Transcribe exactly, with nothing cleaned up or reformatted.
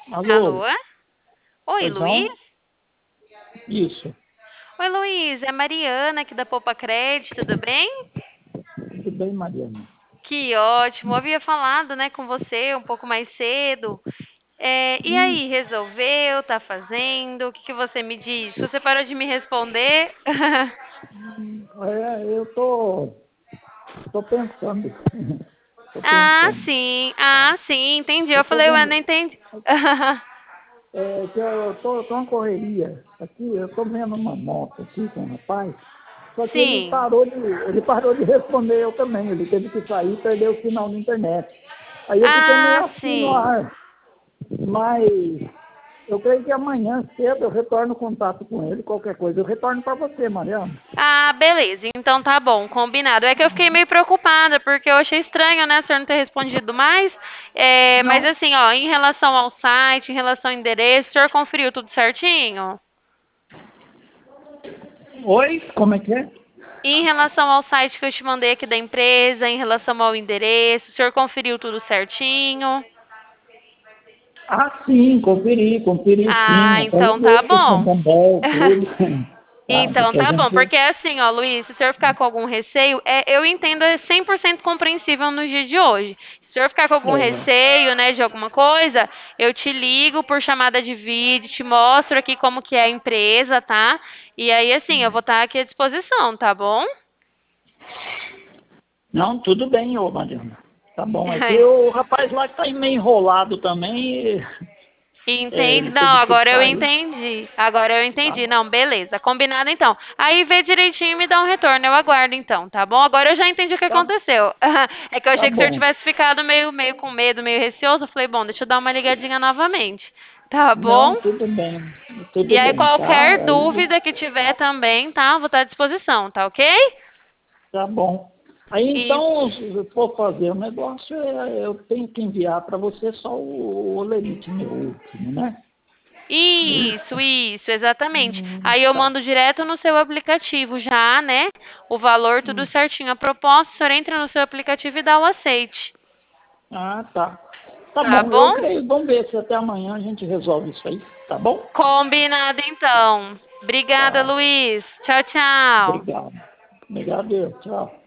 Alô, Alô? Oi, pois Luiz? não? Isso, Oi, Luiz. É Mariana aqui da Poupa Crédito, tudo bem? tudo bem, Mariana? Que ótimo. Eu havia falado, né, com você um pouco mais cedo. É, e Hum, aí, resolveu? Tá fazendo? O que que você me diz? Você parou de me responder? é, eu tô, tô pensando, tô Ah, pensando. sim. Ah, sim, entendi. Eu Eu tô falei, ué, vendo, não entendi. é, que eu tô, tô uma correria aqui, eu tô vendo uma moto aqui com um rapaz, só que ele Sim. parou de, ele parou de responder eu também, ele teve que sair e perder o sinal da internet. Aí eu fiquei meio Ah, assim no sim. ar, mas eu creio que amanhã cedo eu retorno contato com ele, qualquer coisa. Eu retorno para você, Mariana. Ah, beleza. Então tá bom, combinado. É que eu fiquei meio preocupada, porque eu achei estranho, né, o senhor não ter respondido mais. É, mas Não. assim, ó, em relação ao site, em relação ao endereço, o senhor conferiu tudo certinho? Oi? Como é que é? E em relação ao site que eu te mandei aqui da empresa, em relação ao endereço, o senhor conferiu tudo certinho? Ah, sim, conferi, conferi sim. Ah, Até então tá liguei pro bom. Santander, tudo. Tá, Então porque a tá bom, gente. porque assim, ó, Luiz, se o senhor ficar com algum receio, é, eu entendo, é cem por cento compreensível no dia de hoje. Se o senhor ficar com algum É, receio, né, de alguma coisa, eu te ligo por chamada de vídeo, te mostro aqui como que é a empresa, tá? E aí, assim, eu vou estar aqui à disposição, tá bom? não, tudo bem, ô Mariana. Tá bom. É que o rapaz lá que tá meio enrolado também, é, Entendi. ele Não, teve que agora eu sair. entendi. Agora eu Tá, entendi. Não, beleza. Combinado então. Aí vê direitinho e me dá um retorno. Eu aguardo então, tá bom? Agora eu já entendi o que tá, aconteceu. É que eu tá achei que o senhor bom. tivesse ficado meio, meio com medo, meio receoso. Eu falei, bom, deixa eu dar uma ligadinha novamente. Tá bom? Não, tudo bem. E Tudo aí, bem, tá? qualquer Aí, dúvida que tiver também, tá? Vou estar à disposição, tá ok? tá bom. Aí E então, se eu for fazer o negócio, é, eu tenho que enviar para você só o, o olerite meu último, né? É isso? isso, isso, exatamente. Hum, Aí eu tá. mando direto no seu aplicativo já, né? O valor tudo Hum. certinho. A proposta, o senhor entra no seu aplicativo e dá o aceite. Ah, tá. Tá Tá bom, eu bom? creio. Vamos ver se até amanhã a gente resolve isso aí, tá bom? Combinado então. Obrigada, Tá. Luiz. Tchau, tchau. Obrigado. Obrigado, eu. Tchau.